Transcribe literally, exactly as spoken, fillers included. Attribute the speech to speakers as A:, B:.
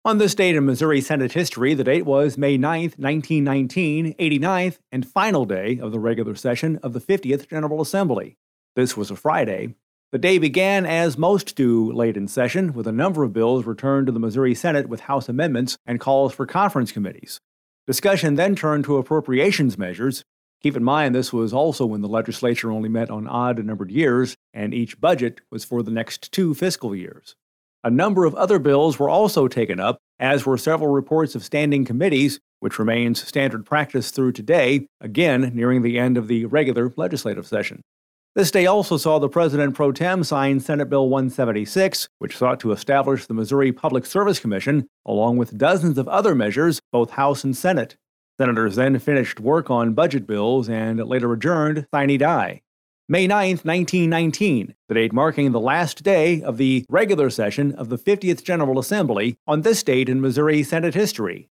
A: On this date in Missouri Senate history, the date was May ninth, nineteen nineteen, eighty-ninth, and final day of the regular session of the fiftieth General Assembly. This was a Friday. The day began, as most do late in session, with a number of bills returned to the Missouri Senate with House amendments and calls for conference committees. Discussion then turned to appropriations measures. Keep in mind, this was also when the legislature only met on odd-numbered years, and each budget was for the next two fiscal years. A number of other bills were also taken up, as were several reports of standing committees, which remains standard practice through today, again nearing the end of the regular legislative session. This day also saw the President pro tem sign Senate Bill one seventy-six, which sought to establish the Missouri Public Service Commission, along with dozens of other measures, both House and Senate. Senators then finished work on budget bills and later adjourned sine die. May ninth, nineteen nineteen, the date marking the last day of the regular session of the fiftieth General Assembly on this date in Missouri Senate history.